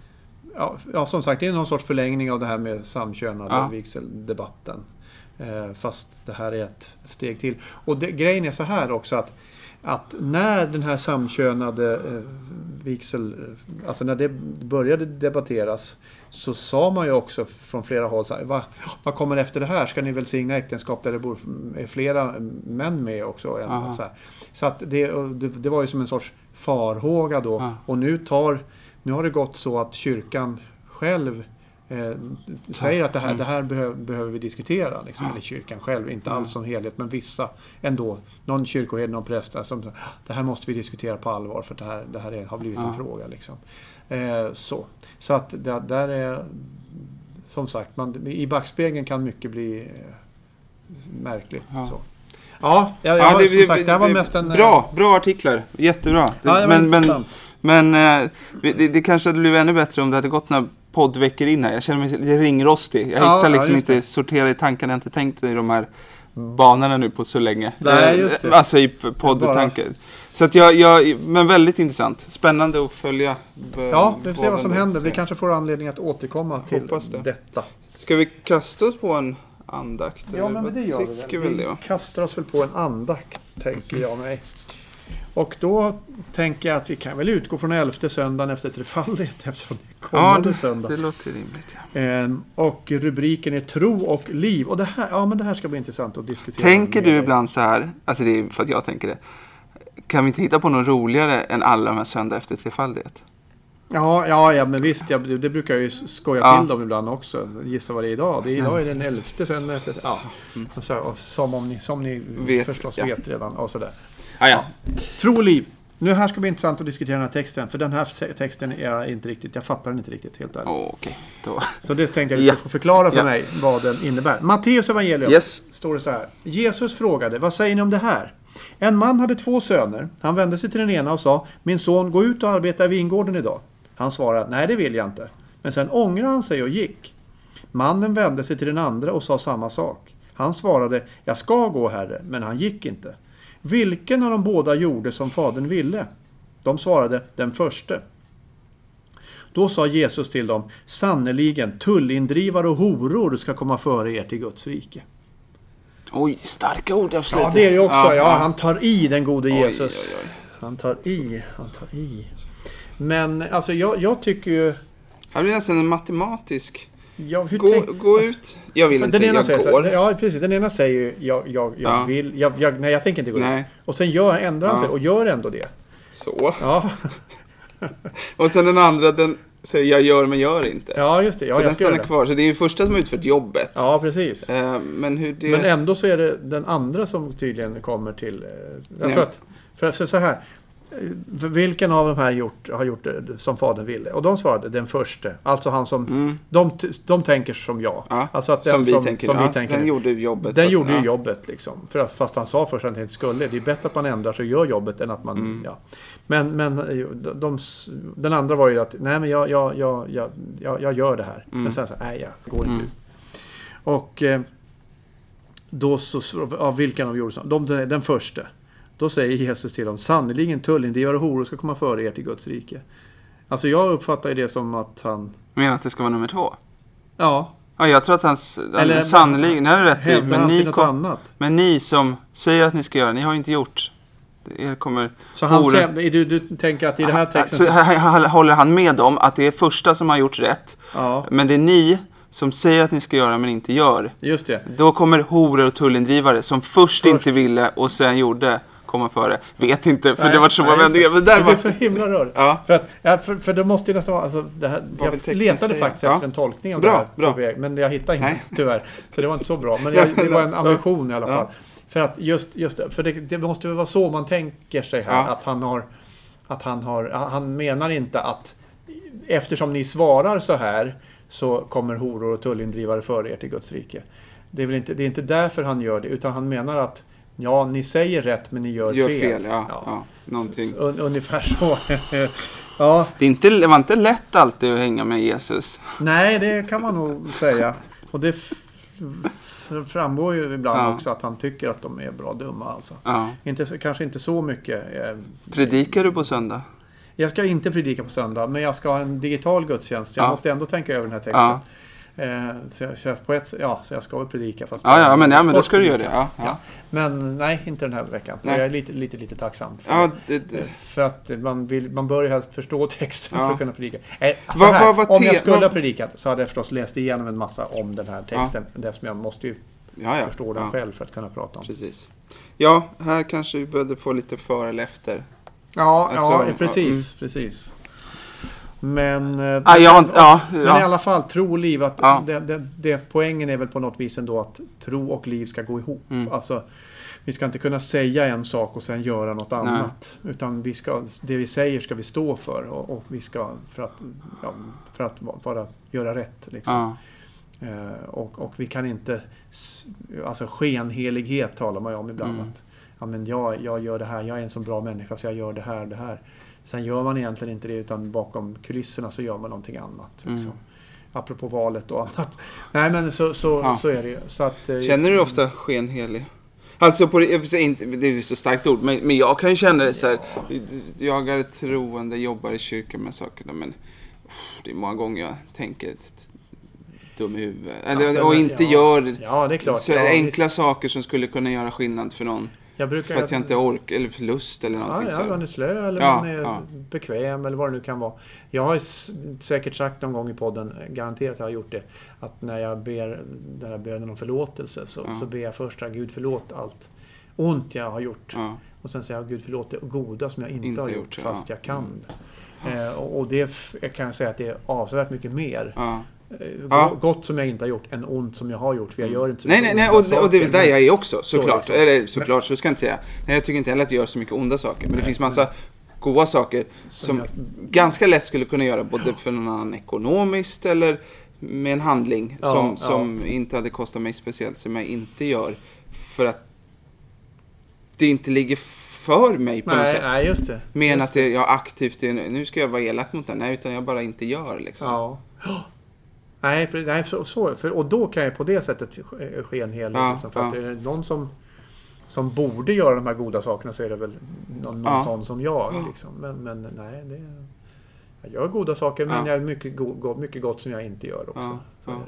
som sagt, det är någon sorts förlängning av det här med samkönade vigseldebatten. Fast det här är ett steg till. Och grejen är så här också att när den här samkönade vigsel, alltså när det började debatteras, så sa man ju också från flera håll så här, vad kommer efter det här? Ska ni välsigna äktenskap där det bor flera män med också? Så att det var ju som en sorts farhåga då. Och nu har det gått så att kyrkan själv säger att det här behöver vi diskutera liksom, eller kyrkan själv, inte alls som helhet, men vissa ändå, någon kyrkoherde, någon präst som det här måste vi diskutera på allvar, för det här har blivit en fråga liksom. Så att det där är, som sagt, i backspegeln kan mycket bli märkligt så. Det här var mest en bra artiklar, jättebra. Men det kanske hade blivit ännu bättre om det hade gått några poddveckor in här. Jag känner mig lite ringrostig. Jag hittar liksom inte sortera i tankarna. Jag inte tänkt i de här banorna nu på så länge. Nej, just det. Alltså i poddtankar. Så att men väldigt intressant. Spännande att följa. Vi får se vad som händer. Vi kanske får anledning att återkomma till detta. Ska vi kasta oss på en andakt? Ja, men det gör vi väl. Vi kastar oss väl på en andakt, tänker jag mig. Och då tänker jag att vi kan väl utgå från 11:e söndagen efter trefaldighet, eftersom det är kommande söndag. Det låter rimligt. Och rubriken är tro och liv. Och det här ska bli intressant att diskutera. Tänker du ibland så här, alltså det är för att jag tänker det, kan vi inte hitta på något roligare än alla de här söndag efter trefaldighet? Ja, men visst, det brukar jag ju skoja till dem ibland också. Gissa vad det är idag. Idag är den 11:e söndag efter. Som ni vet redan. Och sådär. Tro och liv. Nu här ska det bli intressant att diskutera den här texten. För den här texten är inte riktigt, jag fattar den inte riktigt helt ärligt. Okej. Så det tänkte jag att du får förklara för mig vad den innebär. Matteus evangelium står det så här. Jesus frågade, vad säger ni om det här? En man hade 2 söner. Han vände sig till den ena och sa, min son, gå ut och arbeta i vingården idag. Han svarade, nej det vill jag inte. Men sen ångrade han sig och gick. Mannen vände sig till den andra och sa samma sak. Han svarade, jag ska gå, herre, men han gick inte. Vilken av de båda gjorde som fadern ville? De svarade, den förste. Då sa Jesus till dem, sannoliken tullindrivare och horor ska komma före er till Guds rike. Oj, starka ord jag Ja, det är det också. Ja, han tar i den gode Jesus. Oj. Han tar i. Men alltså jag tycker ju... Han blir nästan en matematisk... Ja, gå ut. Jag vill inte, jag går. Ja, precis. Den ena säger ju jag vill. Nej, jag tänker inte gå ut. Och sen ändrar han sig och gör ändå det. Så. Ja. Och sen den andra, den säger jag gör men gör inte. Ja, just det. Ja, så den stannar kvar. Så det är ju första som har utfört jobbet. Ja, precis. Men ändå så är det den andra som tydligen kommer till... För så här... Vilken av de här har gjort det som fadern ville? Och de svarade den första. Alltså han som... De tänker som jag. Ja, alltså att som vi tänker. Den gjorde jobbet. Den gjorde ju jobbet liksom. Fast han sa först att han inte skulle. Det är bättre att man ändrar sig och gör jobbet än att man... Ja. Men den andra var ju att nej men jag gör det här. Men sen så nej jag går inte ut. Och då så... Av vilken de gjorde så? Den första. Då säger Jesus till dem, sannoliken tullindrivare och horor ska komma före er till Guds rike. Alltså jag uppfattar ju det som att han... Menar att det ska vara nummer 2? Ja. Ja, jag tror att han sannoliken, är rätt i, men ni som säger att ni ska göra, ni har ju inte gjort. Er kommer så han säger, du tänker att i det här texten... Så håller han med om att det är första som har gjort rätt. Ja. Men det är ni som säger att ni ska göra men inte gör. Just det. Då kommer horor och tullindrivare som först inte ville och sen gjorde... komma före. Vet inte, för det var så många vändningar. Men det är så himla rör. Ja. För det måste ju nästan vara... Alltså, jag letade faktiskt efter en tolkning av det här. Men jag hittade inte, tyvärr. Så det var inte så bra. Men det var en ambition i alla fall. För att just för det måste väl vara så man tänker sig här. Att han menar inte att eftersom ni svarar så här så kommer horor och tullindrivare före er till Guds rike. Det är inte därför han gör det. Utan han menar att ja, ni säger rätt men ni gör fel. Någonting. Ungefär så. Ja. Det var inte lätt alltid att hänga med Jesus. Nej, det kan man nog säga. Och det framgår ju ibland också att han tycker att de är bra dumma. Alltså. Kanske inte så mycket. Predikar du på söndag? Jag ska inte predika på söndag, men jag ska ha en digital gudstjänst. Jag måste ändå tänka över den här texten. Så jag ska väl predika fast men då ska du göra det. Ja. Men nej, inte den här veckan. Jag är lite tacksam för att man bör ju helst förstå texten för att kunna predika. Om jag skulle ha predikat så hade jag förstås läst igenom en massa om den här texten. Eftersom jag måste ju förstå den själv för att kunna prata om. Precis. Ja, här kanske vi behövde få lite för eller efter. Precis. Men, men i alla fall, tro och liv, att det poängen är väl på något vis ändå att tro och liv ska gå ihop. Alltså, vi ska inte kunna säga en sak och sen göra något annat. Utan det vi säger ska vi stå för och vi ska för att bara göra rätt. Liksom. Och vi kan inte, alltså skenhelighet talar man ju om ibland. Att jag gör det här, jag är en så bra människa så jag gör det här. Sen gör man egentligen inte det utan bakom kulisserna så gör man någonting annat. Liksom. Apropå valet och annat. Nej men så är det ju. Så att, känner du ofta skenhelig? Alltså det är ju så starkt ord. Men jag kan ju känna det så här. Jag är troende, jobbar i kyrkan med sakerna. Men det är många gånger jag tänker dum i huvudet. Och inte gör det är klart. Så enkla saker som skulle kunna göra skillnad för någon. För att jag inte orkar eller förlust eller någonting så. Man är slö eller man är bekväm eller vad det nu kan vara. Jag har säkert sagt någon gång i podden, garanterat jag har gjort det, att när jag ber den här bönen om förlåtelse så ber jag först att Gud förlåt allt ont jag har gjort. Och sen säger jag Gud förlåt det goda som jag inte har gjort fast jag kan. Och det kan jag säga att det är avsevärt mycket mer. Gott som jag inte har gjort än ont som jag har gjort, för jag gör inte så mycket. Nej, och det är där jag är också, såklart. Eller såklart, så ska jag inte säga. Nej, jag tycker inte heller att jag gör så mycket onda saker, men det finns massa goda saker som ganska lätt skulle kunna göra både för någon annan ekonomiskt eller med en handling som inte hade kostat mig speciellt, som jag inte gör för att det inte ligger för mig på något sätt. Nej, just det. Men att jag aktivt nu ska jag vara elak mot den. Nej, utan jag bara inte gör liksom. Nej, och då kan jag på det sättet skenhelig. Liksom, för att är det någon som borde göra de här goda sakerna så är det väl någon sån som jag. Liksom. Men nej, jag gör goda saker men jag är mycket gott som jag inte gör också. Så är det.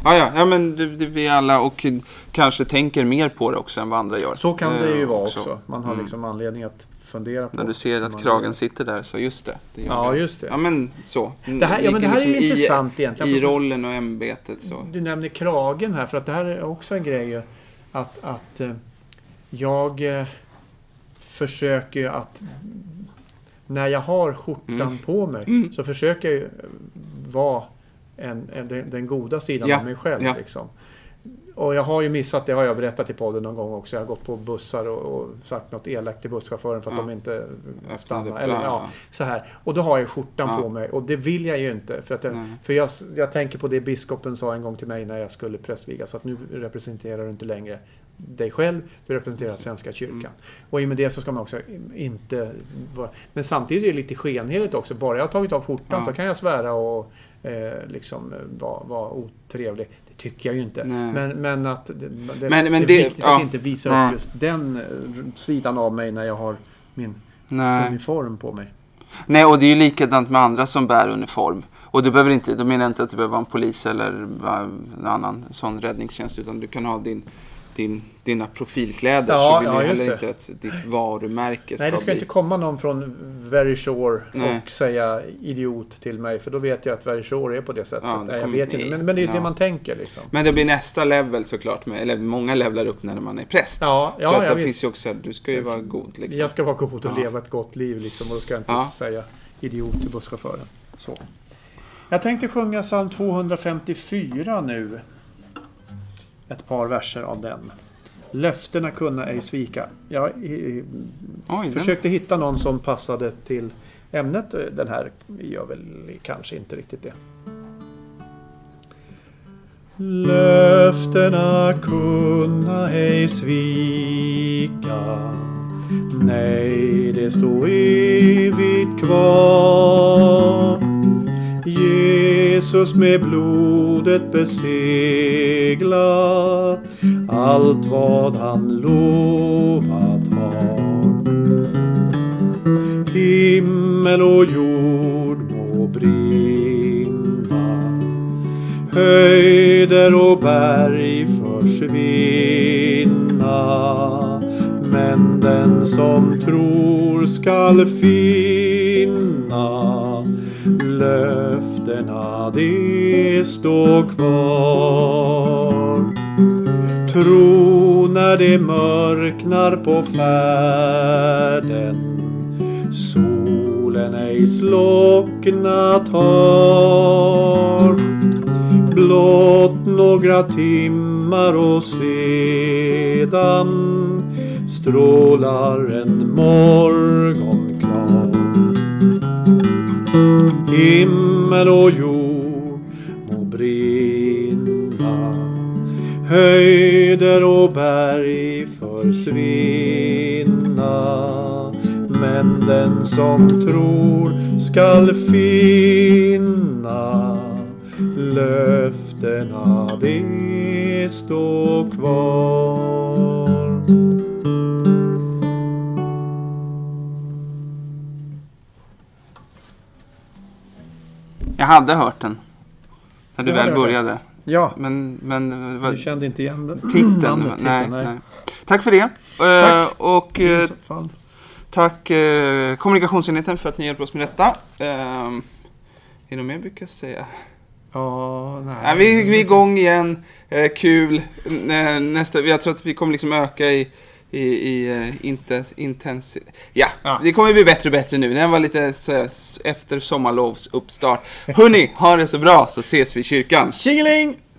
Ja, men vi alla och kanske tänker mer på det också än vad andra gör. Så kan det ju vara också. Man har liksom anledning att fundera på. När du ser att kragen sitter där, så just det. Ja, just det. Ja, men så. Det här är ju intressant egentligen. I rollen och ämbetet så. Du nämner kragen här, för att det här är också en grej att jag försöker att när jag har skjortan på mig så försöker jag vara den goda sidan av mig själv. Ja. Liksom. Och jag har ju missat, det har jag berättat i podden någon gång också. Jag har gått på bussar och sagt något elakt till busschauffören för att de inte stannar. Eller, så här. Och då har jag skjortan på mig. Och det vill jag ju inte. För jag tänker på det biskopen sa en gång till mig när jag skulle prästvigas. Att nu representerar du inte längre dig själv, du representerar Svenska kyrkan. Och i och med det så ska man också inte vara... Men samtidigt är det lite skenheligt också. Bara jag har tagit av skjortan så kan jag svära och liksom vara otrevlig. Det tycker jag ju inte. Men att det är viktigt att inte visa upp just den sidan av mig när jag har min uniform på mig. Nej, och det är ju likadant med andra som bär uniform. Och du menar inte att du behöver vara en polis eller en annan sån räddningstjänst, utan du kan ha dina profilkläder, så vill du heller inte att ditt varumärke ska Nej, det ska inte komma någon från Very Shore och säga idiot till mig, för då vet jag att Very Shore är på det sättet. Jag vet inte, men det är det man tänker liksom. Men det blir nästa level såklart, eller många levlar upp när man är präst. För att det finns ju också, du ska ju vara god liksom. Jag ska vara god och leva ett gott liv liksom, och då ska jag inte säga idiot till busschauffören. Så. Jag tänkte sjunga psalm 254 nu. Ett par verser av den. Löftena kunna ej svika. Jag försökte hitta någon som passade till ämnet. Den här gör väl kanske inte riktigt det. Löftena kunna ej svika. Nej, det står evigt kvar. Jesus med blodet beseglat allt vad han lovat har. Himmel och jord må brinna, höjder och berg försvinna, men den som tror skall finna. Löftena det står kvar. Tro när det mörknar på färden, solen ej slocknat har. Blott några timmar och sedan strålar en morgon klar. Himmel och jord må brinna, höjder och berg försvinna, men den som tror skall finna. Löftena det står kvar. Jag hade hört den när du väl började. Ja, men du kände inte igen den. Titeln. Nej. Tack för det. Tack. Och tack kommunikationsenheten för att ni hjälper oss med detta. Är det något mer jag brukar säga? Nej. Vi är igång igen. Kul. Jag tror att vi kommer liksom öka i det kommer bli bättre och bättre nu. Den var lite så efter sommarlovs uppstart. Hörrni, ha det så bra, så ses vi i kyrkan. Tjingeling!